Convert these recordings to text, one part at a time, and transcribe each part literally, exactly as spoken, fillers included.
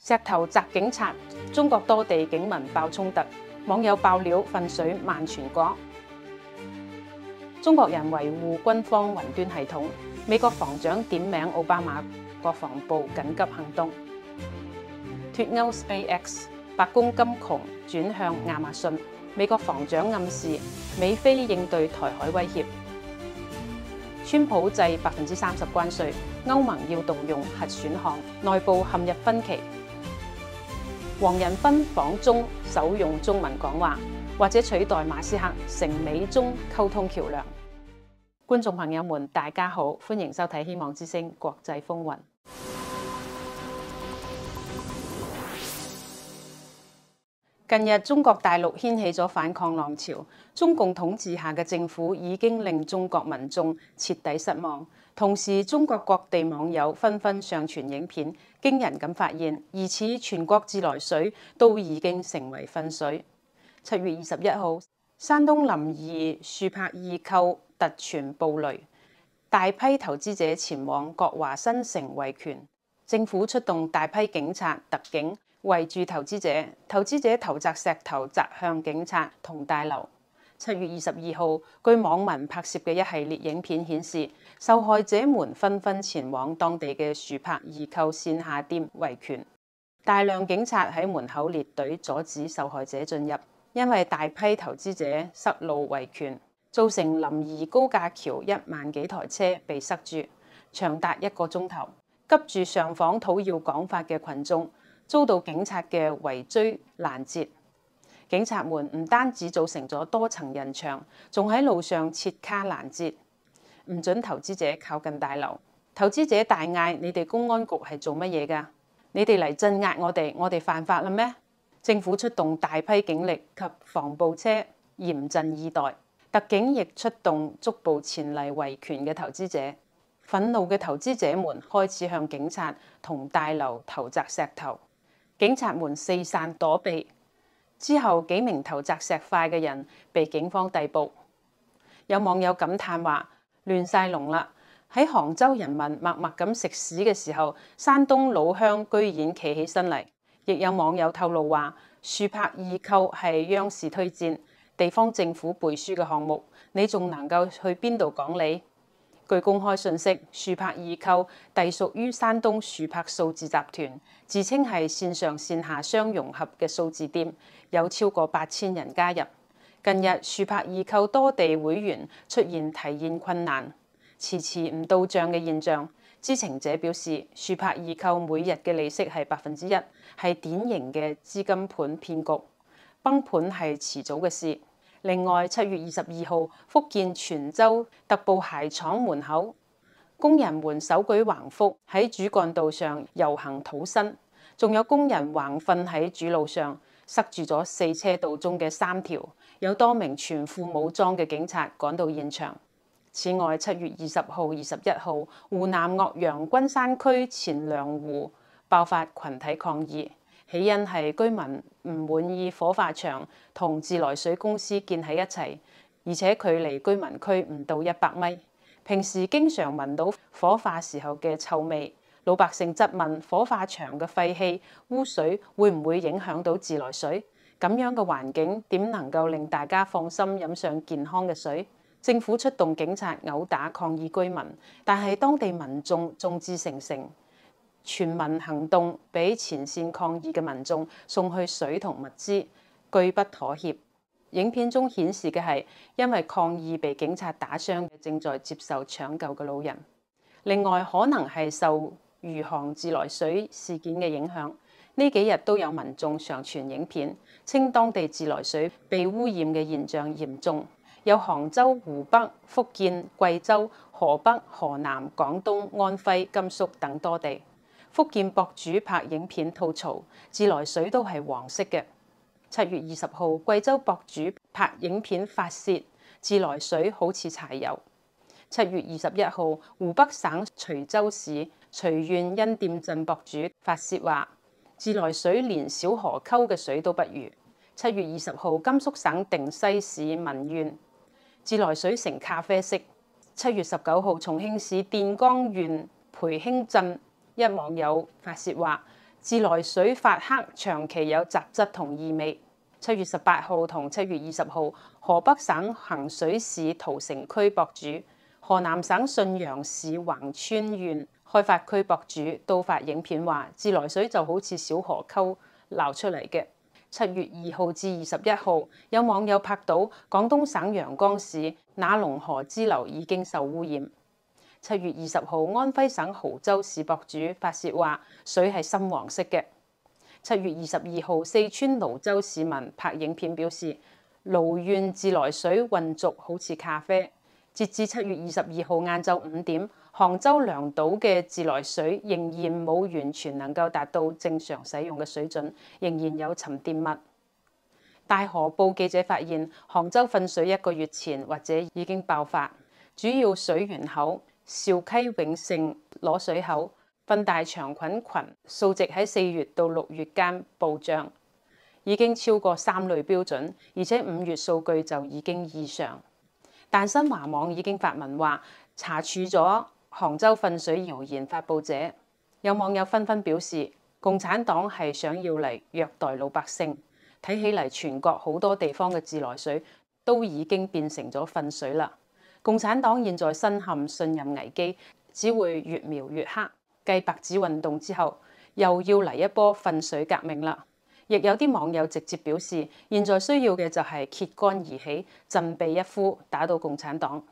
石頭砸警察，中國多地警民爆衝突，網友爆料糞水漫全國。中國人維護軍方雲端系統，美國防長點名奧巴馬國防部緊急行動。脫歐 SpaceX， 白宮金窮轉向亞馬遜，美國防長暗示美菲應對台海威脅。川普制百分之三十關稅，歐盟要動用核選項，內部陷入分歧。黃仁勳訪中首用中文講話，或者取代馬斯克成美中溝通橋樑。觀眾朋友們，大家好，歡迎收睇《希望之聲》國際風雲。近日，中國大陸掀起咗反抗浪潮，中共統治下嘅政府已經令中國民眾徹底失望。同時，中國各地網友紛紛上傳影片，驚人咁發現，疑似全國自來水都已經成為糞水。七月二十一號，山東臨沂殊柏易購突傳暴雷，大批投資者前往國華新城維權，政府出動大批警察、特警圍住投資者，投資者投擲石頭砸向警察同大樓。七月二十二號，據網民拍攝嘅一系列影片顯示，受害者們紛紛前往當地嘅殊柏易購線下店維權，大量警察喺門口列隊阻止受害者進入，因為大批投資者塞路維權，造成臨沂高架橋一萬幾台車被塞住，長達一個鐘頭。急住上訪討要講法嘅群眾遭到警察嘅圍追攔截，警察們唔單止造成咗多層人牆，仲喺路上設卡攔截，唔准投資者靠近大樓。投資者大嗌：你哋公安局係做乜嘢㗎？你哋嚟鎮壓我哋，我哋犯法啦咩？政府出動大批警力及防暴車嚴陣以待，特警亦出動足步前嚟維權嘅投資者。憤怒嘅投資者們開始向警察同大樓投擲石頭，警察們四散躲避。之後幾名投擲石塊嘅人被警方逮捕。有網友感嘆話：亂晒龍啦！喺杭州人民默默咁食屎嘅時候，山東老鄉居然企起身嚟。亦有網友透露話：殊柏易購係央視推薦、地方政府背書嘅項目，你仲能夠去邊度講理？據公開信息，殊柏易購隸屬於山東殊柏數字集團，自稱係線上線下相融合嘅數字店，有超過八千人加入。近日，殊柏易購多地會員出現提現困難、遲遲唔到帳嘅現象。知情者表示，殊柏易購每日嘅利息係百分之一，係典型嘅資金盤騙局，崩盤係遲早嘅事。另外，七月二十二號，福建泉州特步鞋廠門口，工人們手舉橫幅喺主幹道上遊行討薪，仲有工人橫瞓喺主路上，塞住咗四車道中嘅三條。有多名全副武裝嘅警察趕到現場。此外，七月二十號、二十一號，湖南岳陽君山區前良湖爆發群體抗議。起因係居民唔滿意火化場同自來水公司建喺一齊，而且距離居民區唔到一百米。平時經常聞到火化時候嘅臭味，老百姓質問火化場嘅廢氣污水會唔會影響到自來水？咁樣嘅環境點能夠令大家放心飲上健康嘅水？政府出動警察毆打抗議居民，但係當地民眾眾志成城。全民行動俾前線抗議嘅民眾送去水同物資，拒不妥協。影片中顯示嘅係因為抗議被警察打傷嘅正在接受搶救嘅老人。另外，可能係受餘杭自來水事件嘅影響，呢幾日都有民眾上傳影片，稱當地自來水被污染嘅現象嚴重。有杭州、湖北、福建、貴州、河北、河南、廣東、安徽、甘肅等多地。福建博主拍影片吐槽自來水都係黃色嘅。七月二十號，貴州博主拍影片發泄自來水好似柴油。七月二十一號，湖北省隨州市隨縣恩店鎮博主發泄話自來水連小河溝嘅水都不如。七月二十號，甘肅省定西市民縣自來水呈咖啡色。七月十九號，重慶市電江縣培興鎮一網友發泄話， 自來水發黑，長期有雜質同異味。七月十八號同七月二十號，河北省衡水市桃城區博主、河南省信陽市橫川縣開發區博主都發影片話，自來水就好似小河溝流出嚟嘅。七月二號至二十一號，有網友拍到廣東省陽江市那龍河支流已經受污染。七月二十號，安徽省亳州市博主發泄話，水係深黃色嘅。七月二十二號，四川瀘州市民拍影片表示，瀘縣自來水渾濁好似咖啡。截至七月二十二號晏晝五點，杭州良島嘅自來水仍然冇完全能夠達到正常使用嘅水準，仍然有沉澱物。大河報記者發現，杭州糞水一個月前或者已經爆發，主要水源口紹溪永盛攞水口糞大腸菌群數值喺四月到六月間暴漲，已經超過三類標準，而且五月數據就已經異常。但新華網已經發文話查處咗杭州糞水謠言發布者，有網友紛紛表示，共產黨係想要嚟虐待老百姓。睇起嚟，全國好多地方嘅自來水都已經變成咗糞水啦。共產黨現在身陷信任危機，只會越描越黑。繼白紙運動之後，又要嚟一波糞水革命啦。亦有啲網友直接表示，現在需要嘅就係揭竿而起，振臂一呼，打倒共產黨。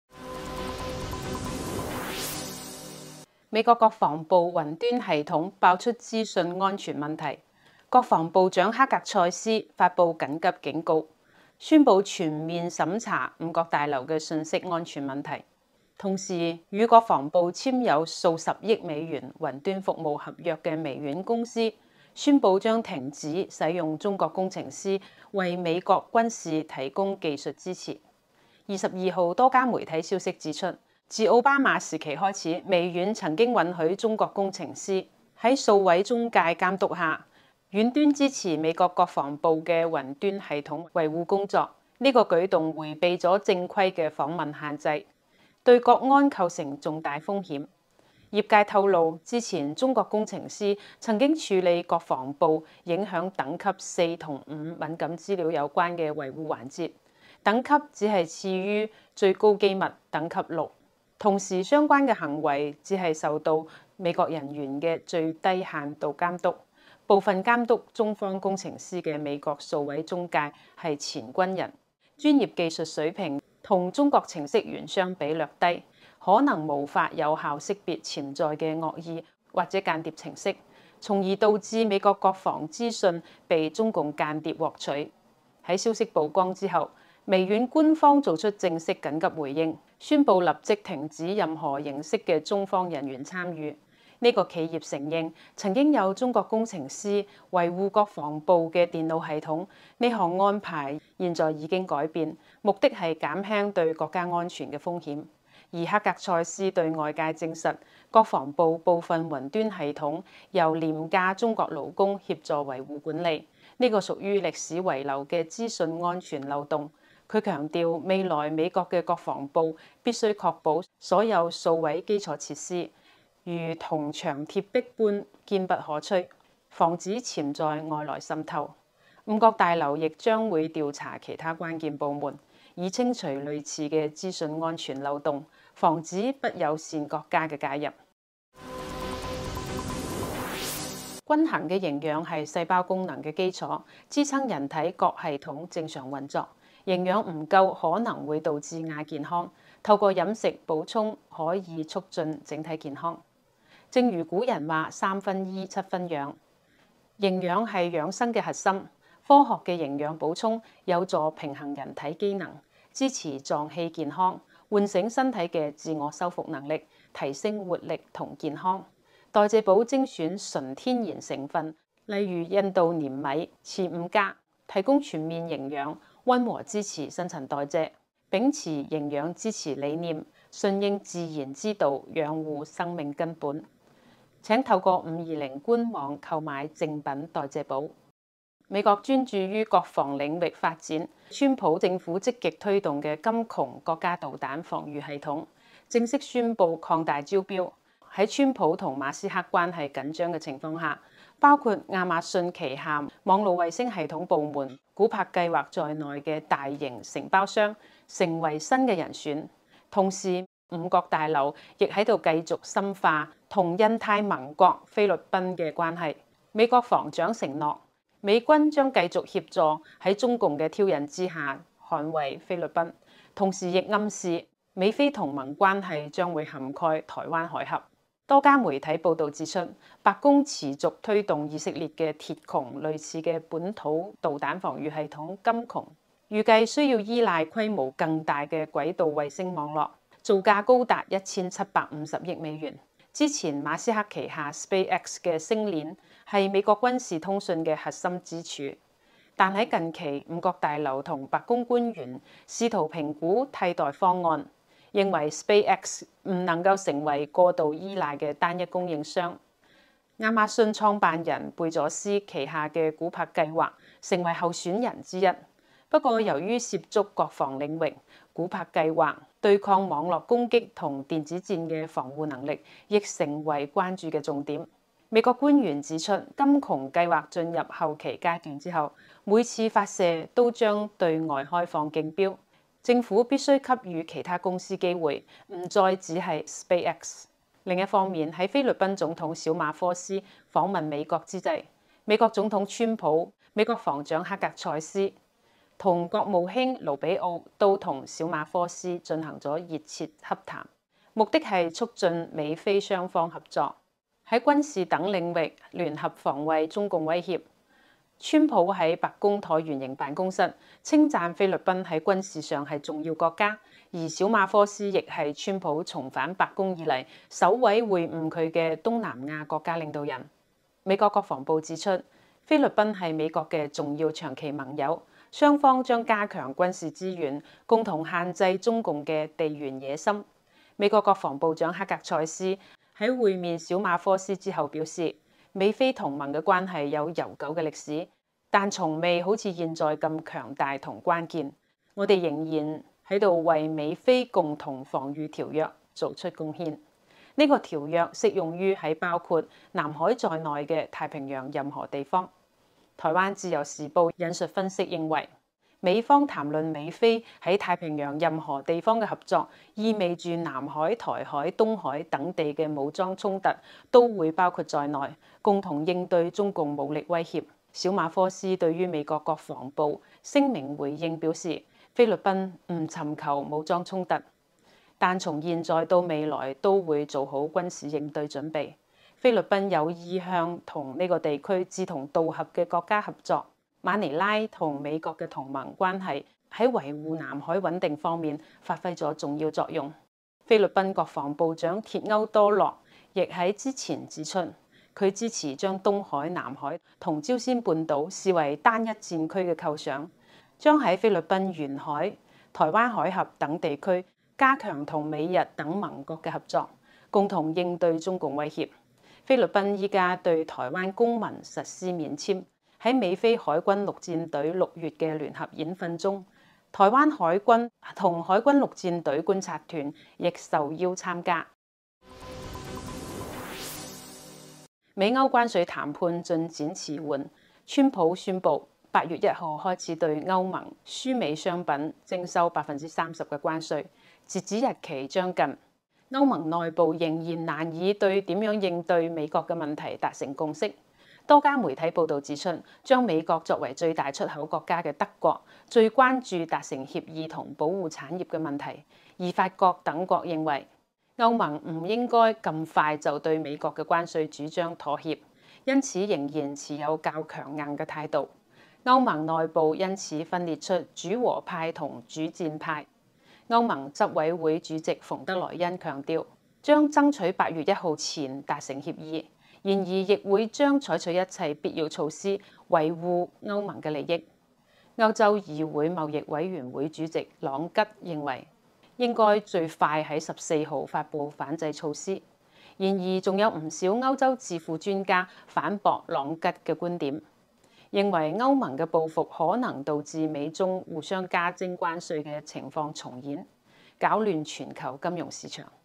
美國國防部雲端系統爆出資訊安全問題，國防部長哈格塞斯發布緊急警告，宣布全面審查五角大樓嘅信息安全問題。同時，與國防部簽有數十億美元雲端服務合約嘅微軟公司宣布將停止使用中國工程師為美國軍事提供技術支持。二十二號，多家媒體消息指出，自奧巴馬時期開始，微軟曾經允許中國工程師喺數位中介監督下，遠端支持美國國防部嘅雲端系統維護工作。呢個舉動迴避咗正規嘅訪問限制，對國安構成重大風險。業界透露，之前中國工程師曾經處理國防部影響等級四同五敏感資料有關嘅維護環節，等級只係次於最高機密等級六。同時，相關嘅行為只係受到美國人員嘅最低限度監督。部分監督中方工程師嘅美國數位中介係前軍人，專業技術水平同中國程式員相比略低，可能無法有效識別潛在嘅惡意或者間諜程式，從而導致美國國防資訊被中共間諜獲取。喺消息曝光之後，微軟官方做出正式緊急回應，宣布立即停止任何形式嘅中方人員參與。呢個企業承認曾經有中國工程師維護國防部嘅電腦系統，呢項安排現在已經改變，目的係減輕對國家安全嘅風險。而哈格塞斯對外界證實，國防部部分雲端系統由廉價中國勞工協助維護管理，呢個屬於歷史遺留嘅資訊安全漏洞。佢強調，未來美國嘅國防部必須確保所有數位基礎設施如銅牆鐵壁般堅不可摧，防止潛在外來滲透。五角大樓亦將會調查其他關鍵部門，以清除類似嘅資訊安全漏洞，防止不友善國家嘅介入。均衡嘅營養係細胞功能嘅基礎，支撐人體各系統正常運作。營養唔夠可能會導致亞健康，透過飲食補充可以促進整體健康。正如古人話：三分醫，七分養。營養係養生嘅核心，科學嘅營養補充有助平衡人體機能，支持臟器健康，喚醒身體嘅自我修復能力，提升活力同健康。代謝寶精選純天然成分，例如印度粘米、次五加，提供全面營養，溫和支持新陳代謝，秉持營養支持理念，順應自然之道，養護生命根本。請透過五二零官網購買正品代謝寶。美國專注於國防領域發展，川普政府積極推動嘅金窮國家導彈防禦系統正式宣布擴大招標。喺川普同馬斯克關係緊張嘅情況下， 包括亞馬遜旗下網絡衛星系統部門古柏計劃在內嘅大型承包商成為新嘅人選。同時，五角大樓亦喺度繼續深化同印太盟國菲律賓嘅關係。美國防長承諾，美軍將繼續協助喺中共嘅挑釁之下捍衛菲律賓，同時亦暗示美菲同盟關係將會涵蓋台灣海峽。多家媒體報導指出，白宮持續推動以色列嘅鐵穹類似嘅本土導彈防禦系統金穹，預計需要依賴規模更大嘅軌道衛星網絡，造價高達一千七百五十億美元。之前馬斯克旗下 SpaceX 嘅星鏈係美國軍事通訊嘅核心支柱，但喺近期五角大樓同白宮官員試圖評估替代方案，認為 SpaceX 唔能夠成為過度依賴嘅單一供應商。亞馬遜創辦人貝佐斯旗下嘅古柏計劃成為候選人之一。不過，由於涉足國防領域，古柏計劃對抗網絡攻擊同電子戰嘅防護能力亦成為關注嘅重點。美國官員指出，金穹計劃進入後期階段之後，每次發射都將對外開放競標。政府必須給予其他公司機會，唔再只係 SpaceX。另一方面，喺菲律賓總統小馬科斯訪問美國之際，美國總統川普、美國防長克格塞斯同國務卿盧比奧都同小馬科斯進行咗熱切洽談，目的係促進美菲雙方合作，喺軍事等領域聯合防衛中共威脅。川普喺白宮橢圓形辦公室稱讚菲律賓喺軍事上係重要國家，而小馬科斯亦係川普重返白宮以嚟首位會晤佢嘅東南亞國家領導人。美國國防部指出，菲律賓係美國嘅重要長期盟友，雙方將加強軍事資源，共同限制中共嘅地緣野心。美國國防部長克格塞斯喺會面小馬科斯之後表示，美菲同盟嘅關係有悠久嘅歷史，但從未好似現在咁強大同關鍵。我哋仍然喺度為美菲共同防禦條約做出貢獻。呢個條約適用於喺包括南海在內嘅太平洋任何地方。台灣自由時報引述分析認為，美方談論美菲喺太平洋任何地方嘅合作，意味住南海、台海、東海等地嘅武裝衝突都會包括在內，共同應對中共武力威脅。小馬科斯對於美國國防部聲明回應表示，菲律賓唔尋求武裝衝突，但從現在到未來都會做好軍事應對準備。菲律賓有意向同呢個地區志同道合嘅國家合作。馬尼拉同美國嘅同盟關係喺維護南海穩定方面發揮咗重要作用。菲律賓國防部長鐵歐多洛亦喺之前指出，佢支持將東海、南海同朝鮮半島視為單一戰區嘅構想，將喺菲律賓沿海、台灣海峽等地區加強同美日等盟國嘅合作，共同應對中共威脅。菲律賓依家對台灣公民實施免簽。喺美菲海軍陸戰隊六月嘅聯合演訓中，台灣海軍同海軍陸戰隊觀察團亦受邀參加。美歐關稅談判進展遲緩，川普宣布八月一號開始對歐盟輸美商品徵收百分之三十嘅關稅，截止日期將近。歐盟內部仍然難以對點樣應對美國嘅問題達成共識。多家媒體報導指出，將美國作為最大出口國家嘅德國最關注達成協議同保護產業嘅問題，而法國等國認為歐盟唔應該咁快就對美國嘅關稅主張妥協，因此仍然持有較強硬嘅態度。歐盟內部因此分裂出主和派同主戰派。歐盟執委會主席馮德萊恩強調，將爭取八月一號前達成協議。然而，亦會將採取一切必要措施維護歐盟嘅利益。歐洲議會貿易委員會主席朗吉認為，應該最快喺十四號發布反制措施。然而，仲有唔少歐洲智庫專家反駁朗吉嘅觀點，認為歐盟嘅報復可能導致美中互相加徵關稅嘅情況重演，搞亂全球金融市場。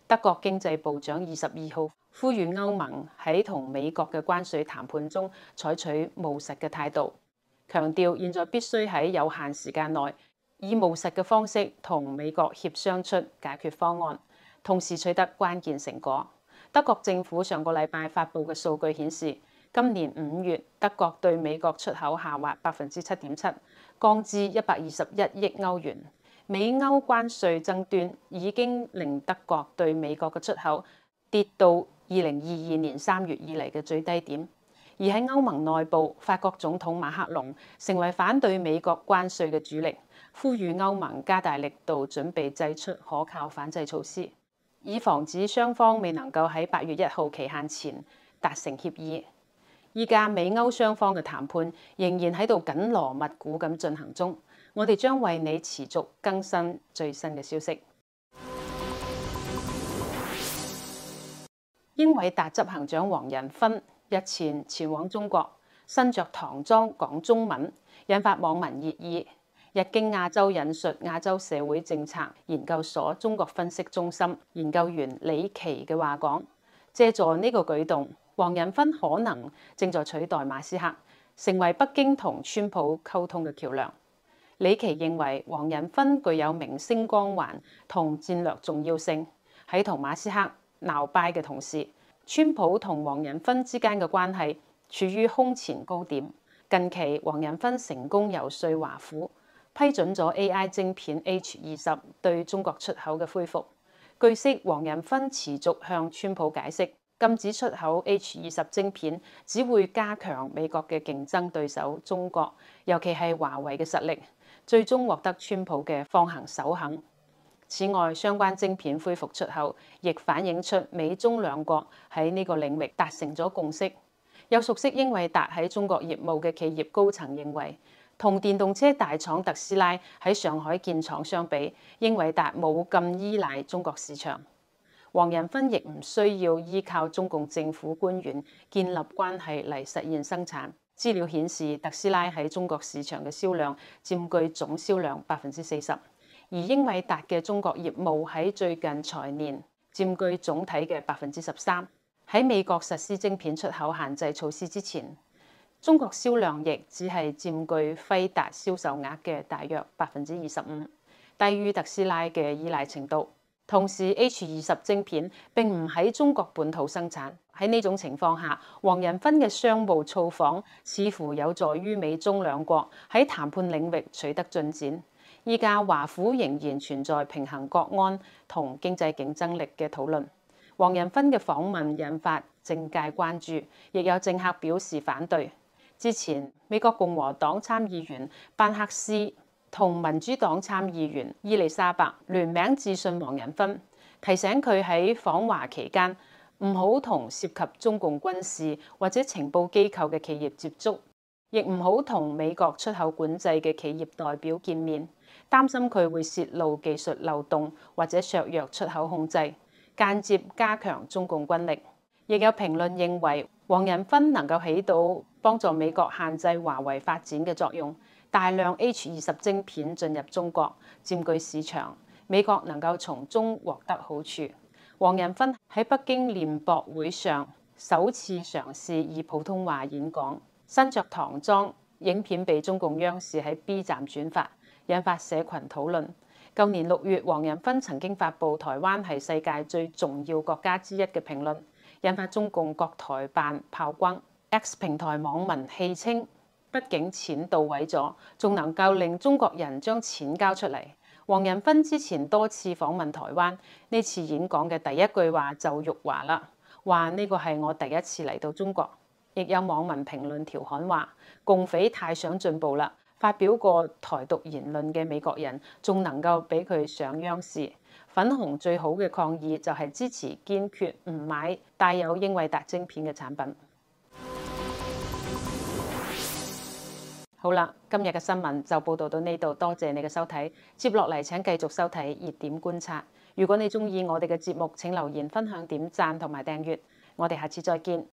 德國經濟部長二十二號呼籲歐盟喺同美國嘅關稅談判中採取務實嘅態度，強調現在必須喺有限時間內以務實嘅方式同美國協商出解決方案，同時取得關鍵成果。德國政府上個禮拜發布嘅數據顯示，今年五月德國對美國出口下滑百分之七點七，降至一百二十一億歐元。美歐關稅爭端已經令德國對美國嘅出口跌到二零二二年三月以嚟嘅最低點。而喺歐盟內部，法國總統馬克龍成為反對美國關稅嘅主力，呼籲歐盟加大力度準備祭出可靠反制措施，以防止雙方未能夠喺八月一號期限前達成協議。依家美歐雙方嘅談判仍然喺度緊鑼密鼓咁進行中，我哋將為你持續更新最新嘅消息。英偉達執行長黃仁勳日前前往中國，身着唐裝講中文，引發網民熱議。日經亞洲引述亞洲社會政策研究所中國分析中心研究員李琦嘅話講，借助呢個舉動，黃仁勳可能正在取代馬斯克，成為北京同川普溝通嘅橋樑。李琦認為黃仁勳具有明星光環同戰略重要性，喺同馬斯克鬧掰嘅同時，川普同黃仁勳之間嘅關係處於空前高點。近期黃仁勳成功遊說華府，批准咗 A I 晶片 H 二十對中國出口嘅恢復。據悉，黃仁勳持續向川普解釋，禁止出口 H 二十晶片只會加強美國嘅競爭對手中國，尤其係華為嘅實力，最終獲得川普嘅放行首肯。此外，相關晶片恢復出口，亦反映出美中兩國喺呢個領域達成咗共識。有熟悉英偉達喺中國業務嘅企業高層認為，同電動車大廠特斯拉喺上海建廠相比，英偉達冇咁依賴中國市場。黃仁勳亦唔需要依靠中共政府官員建立關係嚟實現生產。資料顯示，特斯拉喺中國市場嘅銷量佔據總銷量百分之四十，而英偉達嘅中國業務喺最近財年佔據總體嘅百分之十三。喺美國實施晶片出口限制措施之前，中國銷量亦只係佔據輝達銷售額嘅大約百分之二十五，低於特斯拉嘅依賴程度。同時 H 二十晶片並唔喺中國本土生產，喺呢種情況下，黃仁勳嘅商務造訪似乎有助於美中兩國喺談判領域取得進展。依家華府仍然存在平衡國安同經濟競爭力嘅討論。黃仁勳嘅訪問引發政界關注，亦有政客表示反對。之前美國共和黨參議員班克斯同民主黨參議員伊麗莎白聯名致信黃仁勳，提醒佢喺訪華期間唔好同涉及中共軍事或者情報機構嘅企業接觸，亦唔好同美國出口管制嘅企業代表見面，擔心佢會泄露技術漏洞或者削弱出口控制，間接加強中共軍力。亦有評論認為，黃仁勳能夠起到幫助美國限制華為發展嘅作用，大量 H 二十晶片進入中國，佔據市場，美國能夠從中獲得好處。黃仁勳喺北京練博會上首次嘗試以普通話演講，身着唐裝，影片被中共央視喺 B 站轉發，引發社群討論。舊年六月，黃仁勳曾經發布台灣係世界最重要國家之一嘅評論，引發中共國台辦炮轟。X 平台網民戲稱，畢竟錢到位咗，仲能夠令中國人將錢交出嚟。黃仁勳之前多次訪問台灣，呢次演講嘅第一句話就辱華啦，話呢個係我第一次嚟到中國。亦有網民評論調侃話，共匪太想進步啦，發表過台獨言論嘅美國人仲能夠俾佢上央視。粉紅最好嘅抗議就係支持堅決唔買帶有英偉達晶片嘅產品。好啦，今日嘅新聞就報道到呢度，多謝你嘅收睇。接落嚟請繼續收睇熱點觀察。如果你鍾意我哋嘅節目，請留言、分享、點讚同埋訂閱。我哋下次再見。